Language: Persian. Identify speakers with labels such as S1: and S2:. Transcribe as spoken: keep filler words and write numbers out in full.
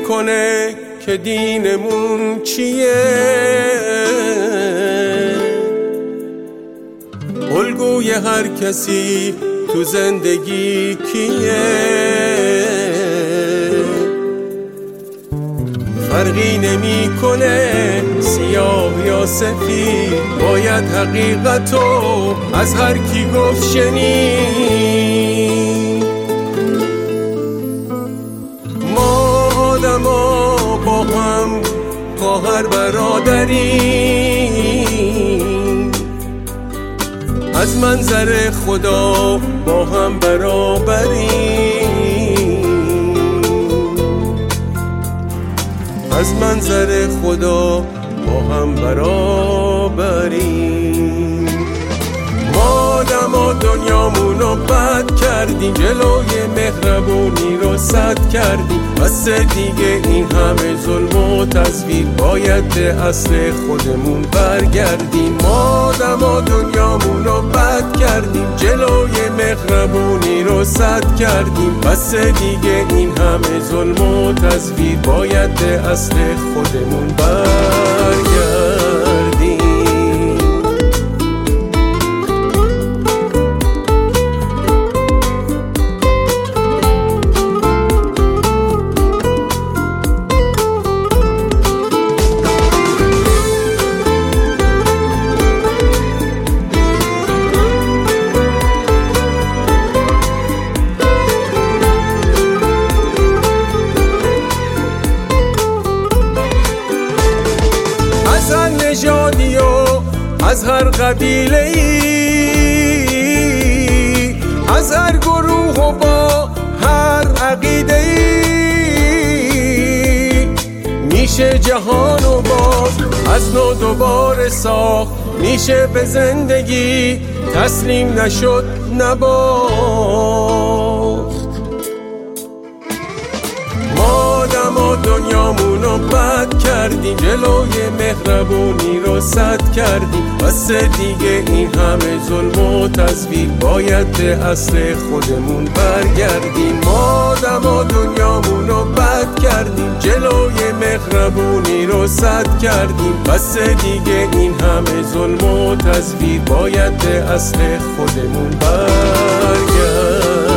S1: نمیکنه که دینمون چیه. الگوی هر کسی تو زندگی کیه. فرقی نمیکنه سیاه یا سفید، باید حقیقتو از هر کی گفت شنید. ما آدما با هم خواهر برادریم، از منظر خدا با هم برابریم، از منظر خدا با هم برابریم. ما آدما دنیامونو بد کردیم، جلوی مهربونی رو سد کردیم. بس دیگه این همه ظلم و تزویر، باید به اصل خودمون برگردیم. ما آدما دنیامونو بد کردیم، جلوی مهربونی رو سد کردیم. بس دیگه این همه ظلم و تزویر، باید به اصل خودمون برگردیم. از هر نژادی و از هر قبیله ای، از هر گروه و با هر عقیده ای، میشه جهانو باز از نو دوباره ساخت. میشه به زندگی تسلیم نشد نباخت. ما دنیامونو بد کردیم، جلوی مهربونی رو سد کردیم. بس دیگه این همه ظلم و تزویر، باید به اصل خودمون برگردیم. ما آدما دنیامونو بد کردیم، جلوی مهربونی رو سد کردیم. بس دیگه این همه ظلم و تزویر، باید به اصل خودمون برگردیم.